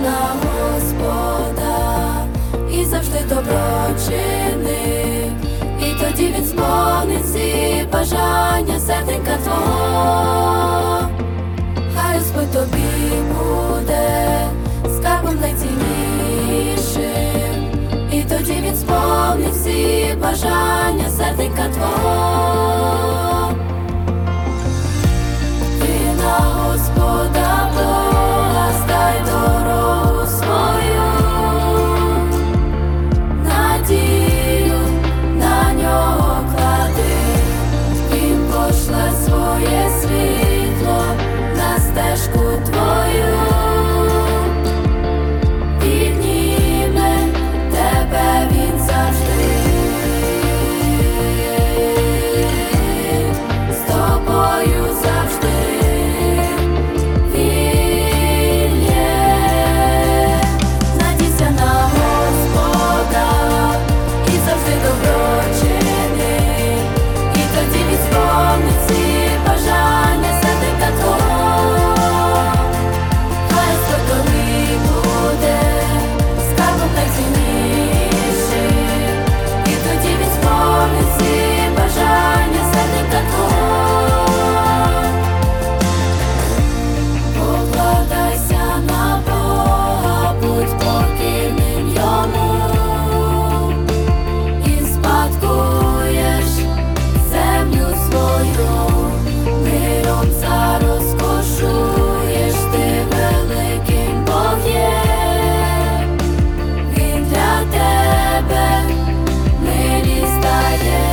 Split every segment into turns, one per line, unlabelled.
на Господа і завжди добро чини, і тоді Він сповнить всі бажання серденька твого. Хай Господь тобі буде скарбом найціннішим, і тоді Він сповнить всі бажання серденька твого. Ти на Господа Бога стай дорогу свою, надію на нього клади, Він пошле своє світло на стежку твою, підніме тебе Він завжди, з тобою завжди Він є. Надійся на Господа і завжди добро чини, і тоді Він сповнить всі бажання серденька твого. Хай Господь тобі буде скарбом найціннішим, і тоді Він сповнить всі бажання серденька твого. Покладайся на Бога, будь покірним Йому, і спадкуєш землю свою, миром зарозкошуєш, ти великим Бог є, Він для тебе милість дає,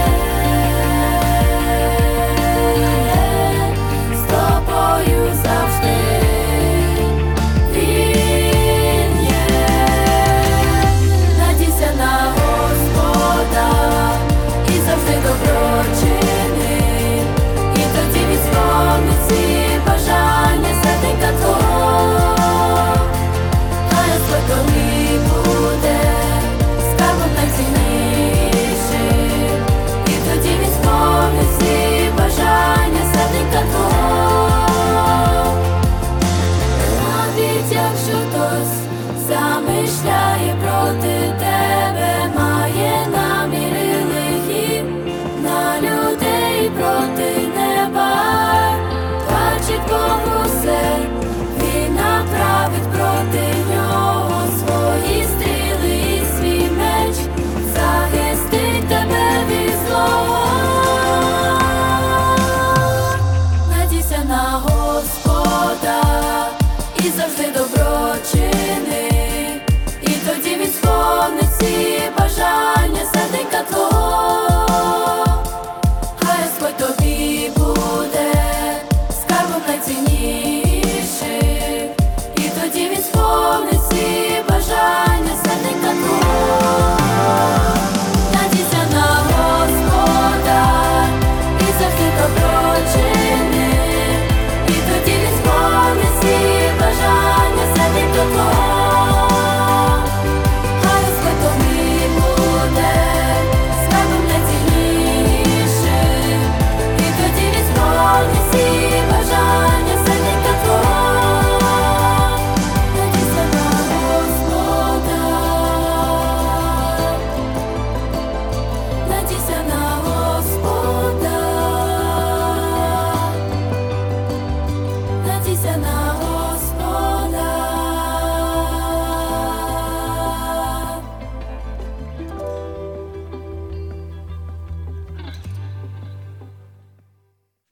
з тобою завжди Він є. Надійся на Господа і завжди добро чини, і тоді Він сповнить всі бажання серденька твого. Хай Господь тобі буде скарбом найціннішим, і тоді Він сповнить всі бажання серденька твого. Навіть якщо хтось замишляє проти тебе, має наміри лихі на людей проти неба, бачить Бог усе, Він направить проти нього свої стріли і свій меч, захистить тебе від злого. Надійся на Господа і завжди добро чини, і тоді Він сповнить всі бажання серденька твого.